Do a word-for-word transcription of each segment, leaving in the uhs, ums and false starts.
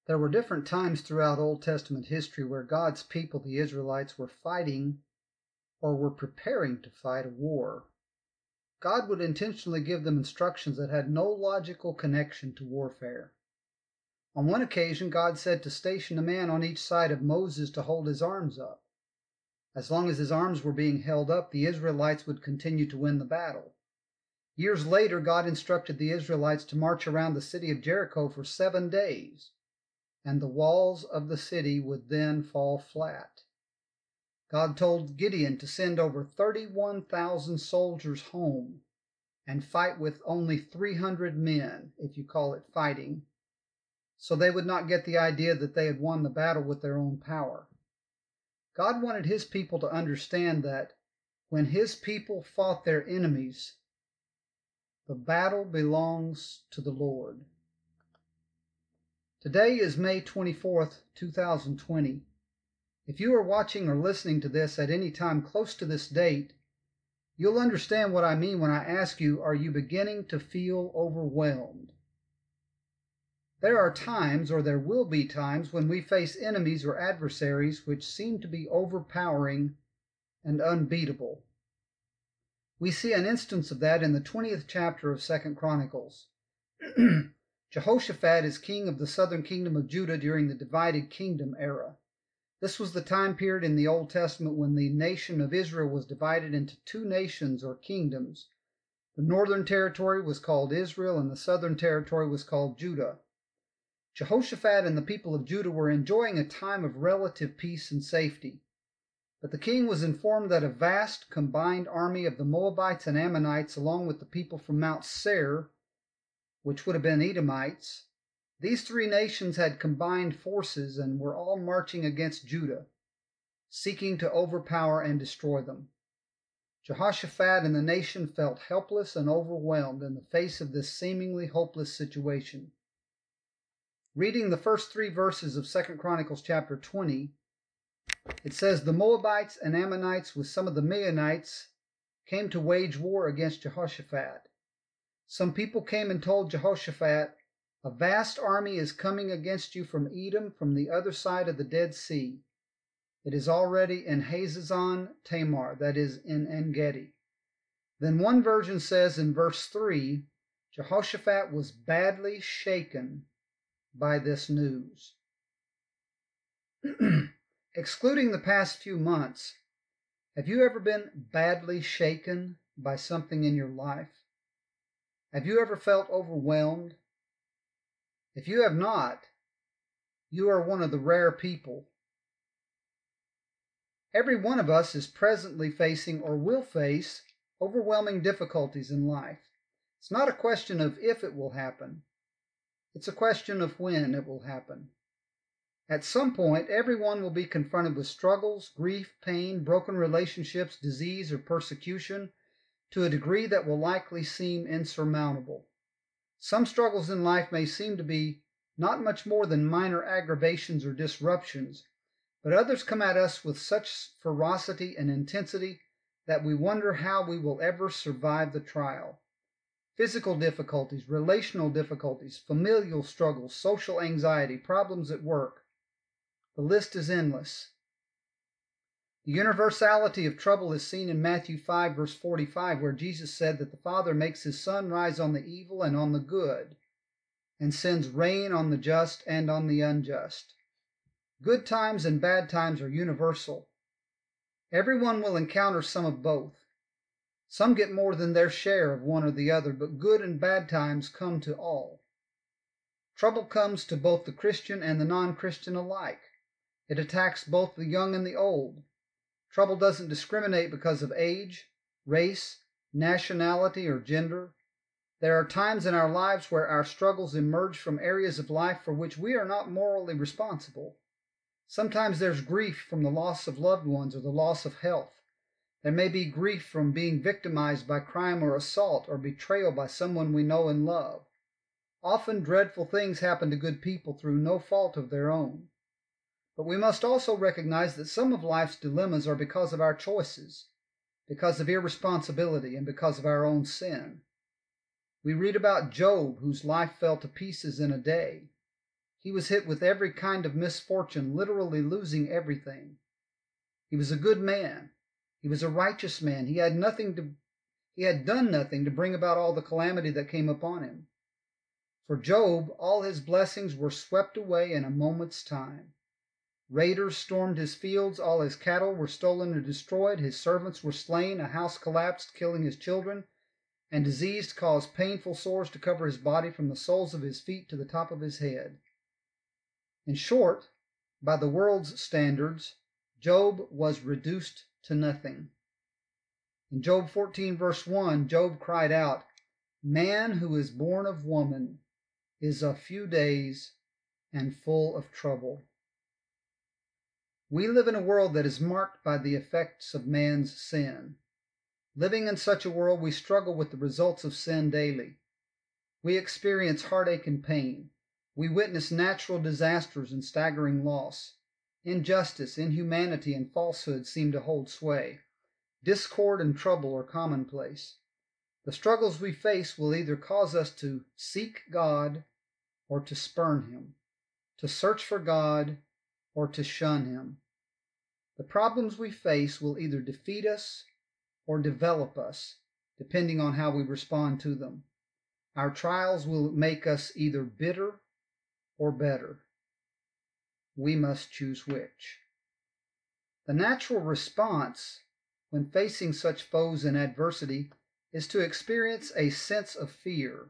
There were different times throughout Old Testament history where God's people, the Israelites, were fighting or were preparing to fight a war. God would intentionally give them instructions that had no logical connection to warfare. On one occasion, God said to station a man on each side of Moses to hold his arms up. As long as his arms were being held up, the Israelites would continue to win the battle. Years later, God instructed the Israelites to march around the city of Jericho for seven days, and the walls of the city would then fall flat. God told Gideon to send over thirty-one thousand soldiers home and fight with only three hundred men, if you call it fighting, so they would not get the idea that they had won the battle with their own power. God wanted his people to understand that when his people fought their enemies, the battle belongs to the Lord. Today is May twenty-fourth, two thousand twenty. If you are watching or listening to this at any time close to this date, you'll understand what I mean when I ask you, are you beginning to feel overwhelmed? There are times, or there will be times, when we face enemies or adversaries which seem to be overpowering and unbeatable. We see an instance of that in the twentieth chapter of Second Chronicles. Jehoshaphat is king of the southern kingdom of Judah during the divided kingdom era. This was the time period in the Old Testament when the nation of Israel was divided into two nations or kingdoms. The northern territory was called Israel, and the southern territory was called Judah. Jehoshaphat and the people of Judah were enjoying a time of relative peace and safety. But the king was informed that a vast combined army of the Moabites and Ammonites, along with the people from Mount Seir, which would have been Edomites, these three nations had combined forces and were all marching against Judah, seeking to overpower and destroy them. Jehoshaphat and the nation felt helpless and overwhelmed in the face of this seemingly hopeless situation. Reading the first three verses of Second Chronicles chapter twenty, it says, "The Moabites and Ammonites with some of the Meunites came to wage war against Jehoshaphat. Some people came and told Jehoshaphat, 'A vast army is coming against you from Edom, from the other side of the Dead Sea. It is already in Hazazon Tamar,' that is, in En-gedi." Then one version says in verse three, Jehoshaphat was badly shaken by this news. Excluding the past few months, have you ever been badly shaken by something in your life? Have you ever felt overwhelmed? If you have not, you are one of the rare people. Every one of us is presently facing or will face overwhelming difficulties in life. It's not a question of if it will happen. It's a question of when it will happen. At some point, everyone will be confronted with struggles, grief, pain, broken relationships, disease, or persecution to a degree that will likely seem insurmountable. Some struggles in life may seem to be not much more than minor aggravations or disruptions, but others come at us with such ferocity and intensity that we wonder how we will ever survive the trial. Physical difficulties, relational difficulties, familial struggles, social anxiety, problems at work. The list is endless. The universality of trouble is seen in Matthew five, verse forty-five, where Jesus said that the Father makes his sun rise on the evil and on the good, and sends rain on the just and on the unjust. Good times and bad times are universal. Everyone will encounter some of both. Some get more than their share of one or the other, but good and bad times come to all. Trouble comes to both the Christian and the non-Christian alike. It attacks both the young and the old. Trouble doesn't discriminate because of age, race, nationality, or gender. There are times in our lives where our struggles emerge from areas of life for which we are not morally responsible. Sometimes there's grief from the loss of loved ones or the loss of health. There may be grief from being victimized by crime or assault or betrayal by someone we know and love. Often dreadful things happen to good people through no fault of their own. But we must also recognize that some of life's dilemmas are because of our choices, because of irresponsibility, and because of our own sin. We read about Job, whose life fell to pieces in a day. He was hit with every kind of misfortune, literally losing everything. He was a good man. He was a righteous man. He had nothing to, he had done nothing to bring about all the calamity that came upon him. For Job, all his blessings were swept away in a moment's time. Raiders stormed his fields, all his cattle were stolen or destroyed, his servants were slain, a house collapsed, killing his children, and disease caused painful sores to cover his body from the soles of his feet to the top of his head. In short, by the world's standards, Job was reduced to nothing. In Job fourteen, verse one, Job cried out, "Man who is born of woman is of few days and full of trouble." We live in a world that is marked by the effects of man's sin. Living in such a world, we struggle with the results of sin daily. We experience heartache and pain. We witness natural disasters and staggering loss. Injustice, inhumanity, and falsehood seem to hold sway. Discord and trouble are commonplace. The struggles we face will either cause us to seek God or to spurn Him, to search for God or to shun Him. The problems we face will either defeat us or develop us, depending on how we respond to them. Our trials will make us either bitter or better. We must choose which. The natural response when facing such foes and adversity is to experience a sense of fear.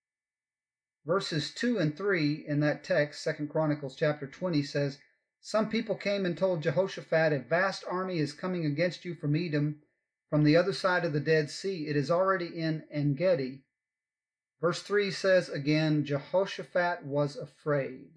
Verses two and three in that text, Second Chronicles chapter twenty, says, "Some people came and told Jehoshaphat, 'A vast army is coming against you from Edom, from the other side of the Dead Sea. It is already in En-gedi.'" Verse three says again, Jehoshaphat was afraid.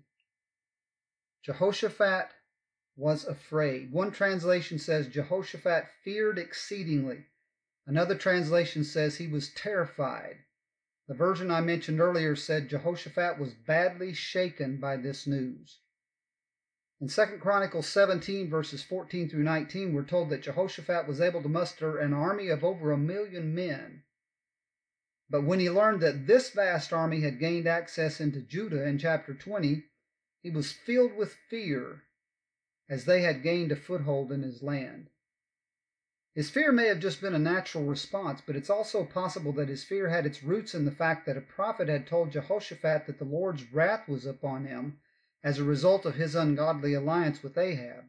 Jehoshaphat was afraid. One translation says Jehoshaphat feared exceedingly. Another translation says he was terrified. The version I mentioned earlier said Jehoshaphat was badly shaken by this news. In Second Chronicles seventeen, verses fourteen through nineteen, we're told that Jehoshaphat was able to muster an army of over a million men. But when he learned that this vast army had gained access into Judah in chapter twenty, he was filled with fear as they had gained a foothold in his land. His fear may have just been a natural response, but it's also possible that his fear had its roots in the fact that a prophet had told Jehoshaphat that the Lord's wrath was upon him as a result of his ungodly alliance with Ahab.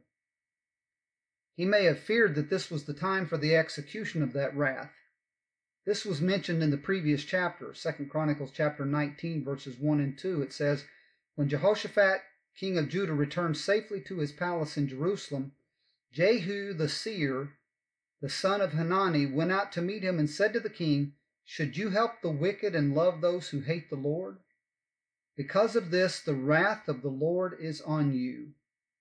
He may have feared that this was the time for the execution of that wrath. This was mentioned in the previous chapter, Second Chronicles chapter nineteen, verses one and two. It says, "When Jehoshaphat, king of Judah, returned safely to his palace in Jerusalem, Jehu the seer, the son of Hanani, went out to meet him and said to the king, 'Should you help the wicked and love those who hate the Lord? Because of this, the wrath of the Lord is on you.'"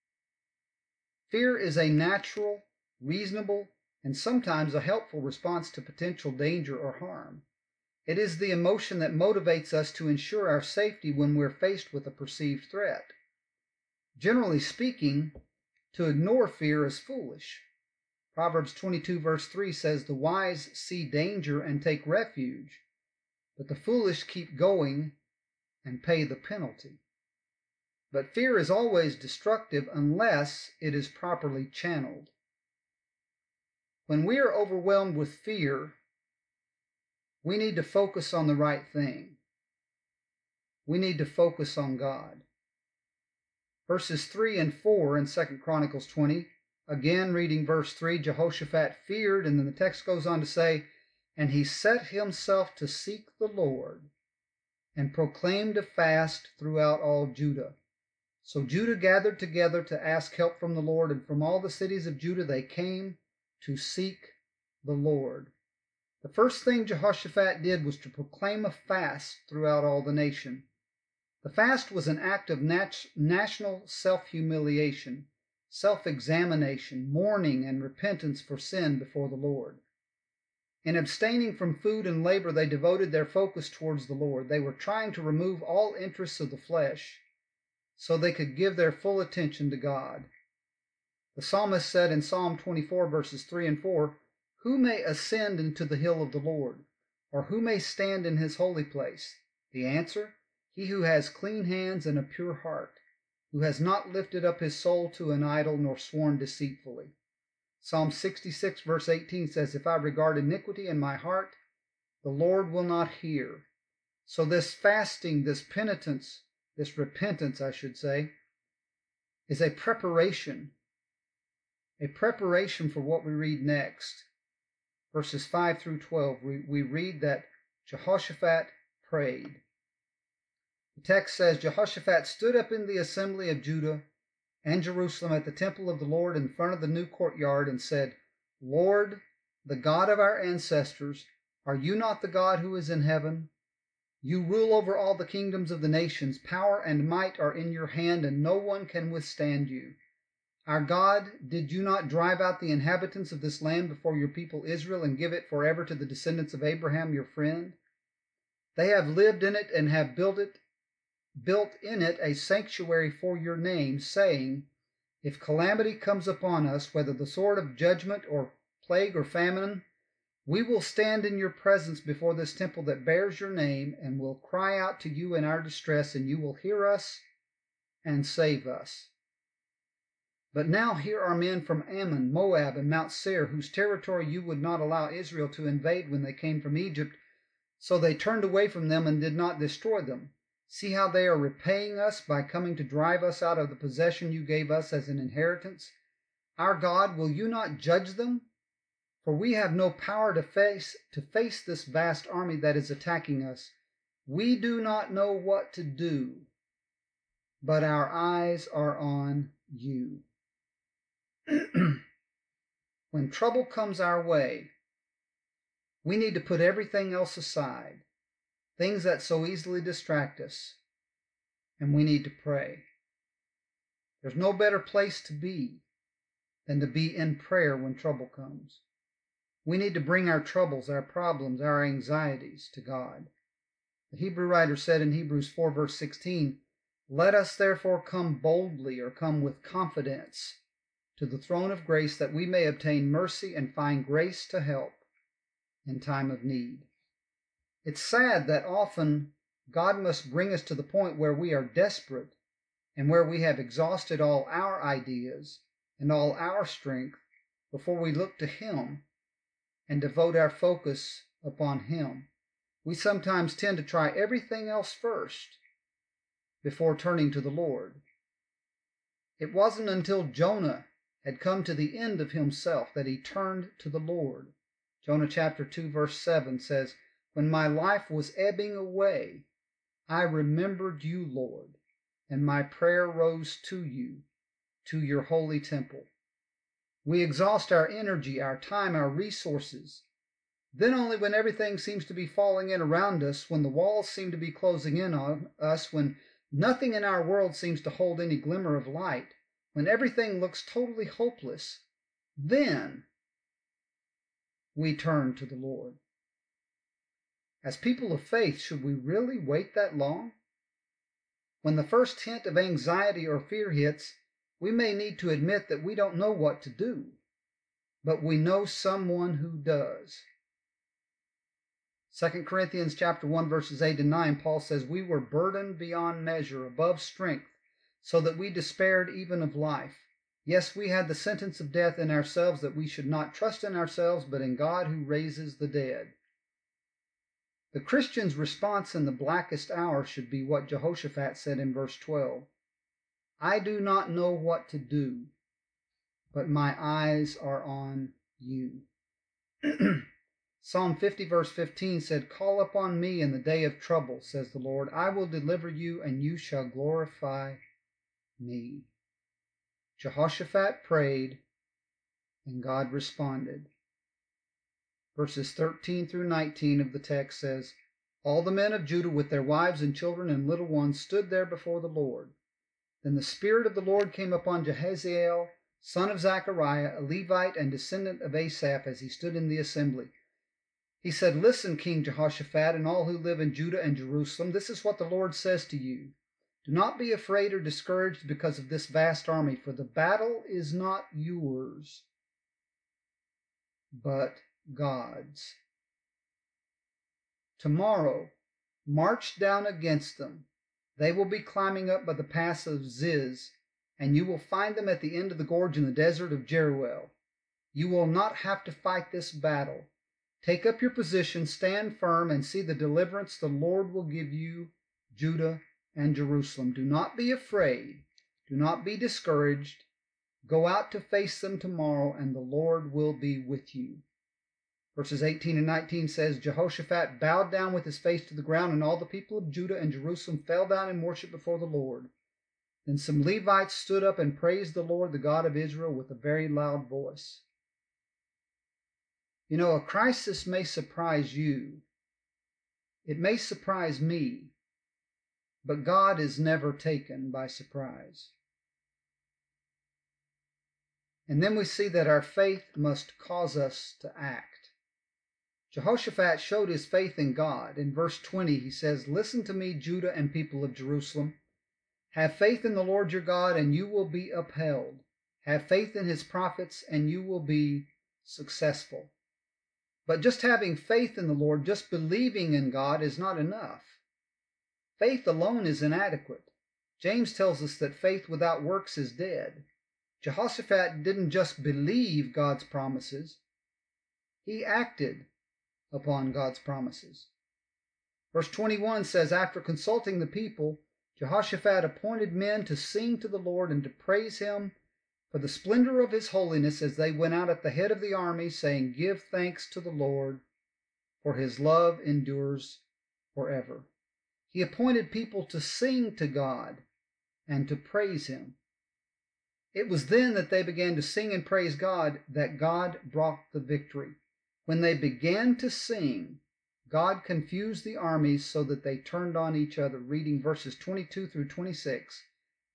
Fear is a natural, reasonable, and sometimes a helpful response to potential danger or harm. It is the emotion that motivates us to ensure our safety when we're faced with a perceived threat. Generally speaking, to ignore fear is foolish. Proverbs twenty-two, verse three says, "The wise see danger and take refuge, but the foolish keep going and pay the penalty." But fear is always destructive unless it is properly channeled. When we are overwhelmed with fear, we need to focus on the right thing. We need to focus on God. Verses three and four in Second Chronicles twenty, again reading verse three, Jehoshaphat feared, and then the text goes on to say, "And he set himself to seek the Lord, and proclaimed a fast throughout all Judah. So Judah gathered together to ask help from the Lord, and from all the cities of Judah they came to seek the Lord." The first thing Jehoshaphat did was to proclaim a fast throughout all the nation. The fast was an act of nat- national self-humiliation, self-examination, mourning, and repentance for sin before the Lord. In abstaining from food and labor, they devoted their focus towards the Lord. They were trying to remove all interests of the flesh so they could give their full attention to God. The psalmist said in Psalm twenty-four, verses three and four, "Who may ascend into the hill of the Lord, or who may stand in his holy place? The answer, he who has clean hands and a pure heart, who has not lifted up his soul to an idol nor sworn deceitfully. Psalm sixty-six verse eighteen says, if I regard iniquity in my heart, the Lord will not hear. So this fasting, this penitence, this repentance, I should say, is a preparation, a preparation for what we read next. Verses five through twelve, we, we read that Jehoshaphat prayed. The text says, Jehoshaphat stood up in the assembly of Judah and Jerusalem at the temple of the Lord in front of the new courtyard and said, Lord, the God of our ancestors, are you not the God who is in heaven? You rule over all the kingdoms of the nations. Power and might are in your hand, and no one can withstand you. Our God, did you not drive out the inhabitants of this land before your people Israel and give it forever to the descendants of Abraham your friend? They have lived in it and have built it, built in it a sanctuary for your name, saying, if calamity comes upon us, whether the sword of judgment or plague or famine, we will stand in your presence before this temple that bears your name, and will cry out to you in our distress, and you will hear us and save us. But now here are men from Ammon, Moab, and Mount Seir, whose territory you would not allow Israel to invade when they came from Egypt, so they turned away from them and did not destroy them. See how they are repaying us by coming to drive us out of the possession you gave us as an inheritance. Our God, will you not judge them? For we have no power to face to face this vast army that is attacking us. We do not know what to do, but our eyes are on you. When trouble comes our way, we need to put everything else aside, things that so easily distract us, and we need to pray. There's no better place to be than to be in prayer when trouble comes. We need to bring our troubles, our problems, our anxieties to God. The Hebrew writer said in Hebrews four verse sixteen, let us therefore come boldly, or come with confidence, to the throne of grace, that we may obtain mercy and find grace to help in time of need. It's sad that often God must bring us to the point where we are desperate and where we have exhausted all our ideas and all our strength before we look to Him and devote our focus upon Him. We sometimes tend to try everything else first before turning to the Lord. It wasn't until Jonah had come to the end of himself that he turned to the Lord. Jonah chapter two verse seven says, when my life was ebbing away, I remembered you, Lord, and my prayer rose to you, to your holy temple. We exhaust our energy, our time, our resources. Then only when everything seems to be falling in around us, when the walls seem to be closing in on us, when nothing in our world seems to hold any glimmer of light, when everything looks totally hopeless, then we turn to the Lord. As people of faith, should we really wait that long? When the first hint of anxiety or fear hits, we may need to admit that we don't know what to do, but we know someone who does. Second Corinthians chapter one verses eight and nine, Paul says, we were burdened beyond measure, above strength, so that we despaired even of life. Yes, we had the sentence of death in ourselves, that we should not trust in ourselves, but in God who raises the dead. The Christian's response in the blackest hour should be what Jehoshaphat said in verse twelve. I do not know what to do, but my eyes are on you. Psalm fifty verse fifteen said, call upon me in the day of trouble, says the Lord. I will deliver you, and you shall glorify me. Jehoshaphat prayed, and God responded. Verses thirteen through nineteen of the text says, all the men of Judah with their wives and children and little ones stood there before the Lord. Then the Spirit of the Lord came upon Jehaziel, son of Zechariah, a Levite and descendant of Asaph, as he stood in the assembly. He said, listen, King Jehoshaphat, and all who live in Judah and Jerusalem, this is what the Lord says to you. Do not be afraid or discouraged because of this vast army, for the battle is not yours, but God's. Tomorrow, march down against them, They will be climbing up by the pass of Ziz, and you will find them at the end of the gorge in the desert of Jeruel. You will not have to fight this battle. Take up your position, stand firm, and see the deliverance the Lord will give you, Judah and Jerusalem. Do not be afraid. Do not be discouraged. Go out to face them tomorrow, and the Lord will be with you. Verses eighteen and nineteen says, Jehoshaphat bowed down with his face to the ground, and all the people of Judah and Jerusalem fell down in worship before the Lord. Then some Levites stood up and praised the Lord, the God of Israel, with a very loud voice. You know, a crisis may surprise you. It may surprise me, but God is never taken by surprise. And then we see that our faith must cause us to act. Jehoshaphat showed his faith in God. In verse twenty, he says, Listen to me, Judah and people of Jerusalem. Have faith in the Lord your God, and you will be upheld. Have faith in his prophets, and you will be successful. But just having faith in the Lord, just believing in God, is not enough. Faith alone is inadequate. James tells us that faith without works is dead. Jehoshaphat didn't just believe God's promises. He acted upon God's promises. Verse twenty-one says, After consulting the people, Jehoshaphat appointed men to sing to the Lord and to praise him for the splendor of his holiness as they went out at the head of the army, saying, Give thanks to the Lord, for his love endures forever. He appointed people to sing to God and to praise him. It was then that they began to sing and praise God that God brought the victory. When they began to sing, God confused the armies so that they turned on each other. Reading verses twenty-two through twenty-six,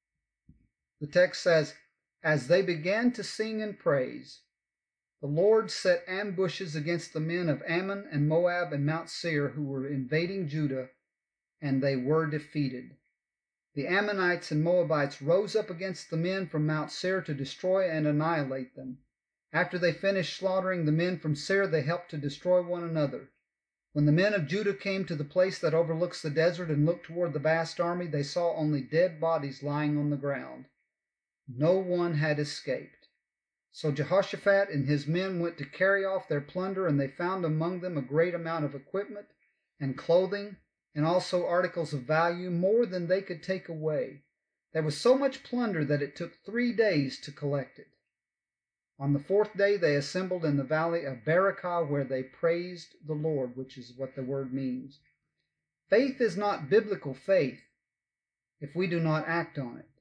the text says, As they began to sing and praise, the Lord set ambushes against the men of Ammon and Moab and Mount Seir who were invading Judah, and they were defeated. The Ammonites and Moabites rose up against the men from Mount Seir to destroy and annihilate them. After they finished slaughtering the men from Seir, they helped to destroy one another. When the men of Judah came to the place that overlooks the desert and looked toward the vast army, they saw only dead bodies lying on the ground. No one had escaped. So Jehoshaphat and his men went to carry off their plunder, and they found among them a great amount of equipment and clothing, and also articles of value, more than they could take away. There was so much plunder that it took three days to collect it. On the fourth day they assembled in the valley of Berakah, where they praised the Lord, which is what the word means. Faith is not biblical faith if we do not act on it.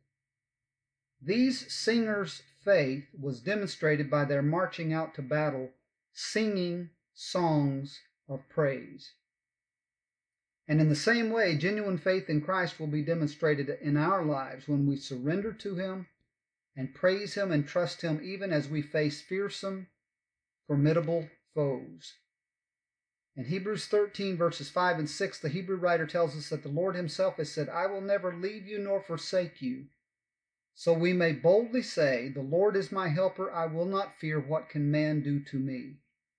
These singers' faith was demonstrated by their marching out to battle, singing songs of praise. And in the same way, genuine faith in Christ will be demonstrated in our lives when we surrender to him and praise him and trust him even as we face fearsome, formidable foes. In Hebrews thirteen, verses five and six, the Hebrew writer tells us that the Lord himself has said, I will never leave you nor forsake you. So we may boldly say, The Lord is my helper, I will not fear, what can man do to me?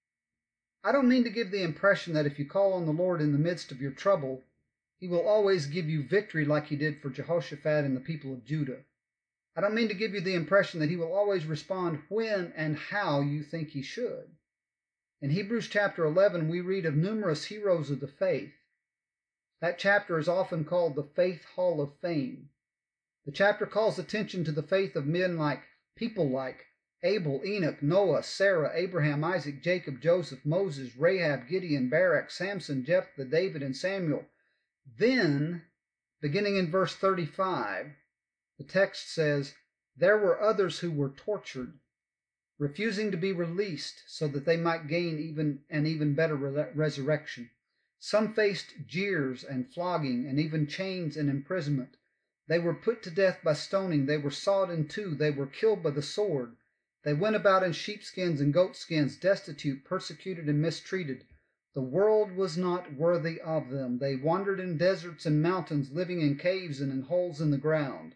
I don't mean to give the impression that if you call on the Lord in the midst of your trouble, he will always give you victory like he did for Jehoshaphat and the people of Judah. I don't mean to give you the impression that he will always respond when and how you think he should. In Hebrews chapter eleven, we read of numerous heroes of the faith. That chapter is often called the Faith Hall of Fame. The chapter calls attention to the faith of men like, people like Abel, Enoch, Noah, Sarah, Abraham, Isaac, Jacob, Joseph, Moses, Rahab, Gideon, Barak, Samson, Jephthah, David, and Samuel. Then, beginning in verse thirty-five, the text says, There were others who were tortured, refusing to be released so that they might gain even an even better re- resurrection. Some faced jeers and flogging and even chains and imprisonment. They were put to death by stoning. They were sawed in two. They were killed by the sword. They went about in sheepskins and goatskins, destitute, persecuted, and mistreated. The world was not worthy of them. They wandered in deserts and mountains, living in caves and in holes in the ground.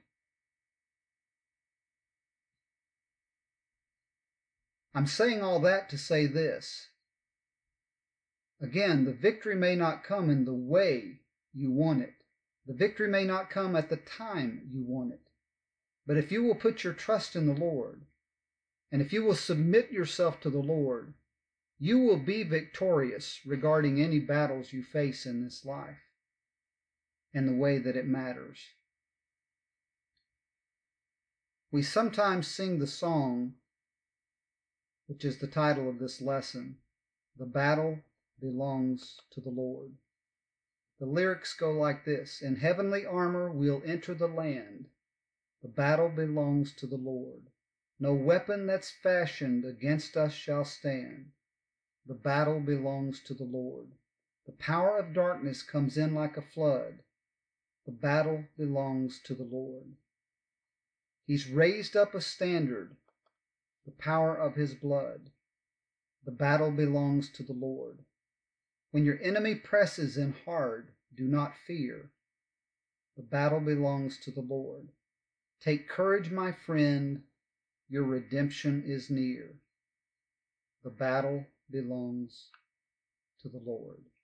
I'm saying all that to say this. Again, the victory may not come in the way you want it, The victory may not come at the time you want it, but if you will put your trust in the Lord, and if you will submit yourself to the Lord, you will be victorious regarding any battles you face in this life and the way that it matters. We sometimes sing the song, which is the title of this lesson, "The Battle Belongs to the Lord." The lyrics go like this: "In heavenly armor we'll enter the land. The battle belongs to the Lord. No weapon that's fashioned against us shall stand. The battle belongs to the Lord. The power of darkness comes in like a flood. The battle belongs to the Lord. He's raised up a standard, the power of his blood. The battle belongs to the Lord. When your enemy presses in hard, do not fear. The battle belongs to the Lord. Take courage, my friend, your redemption is near. The battle belongs to the Lord."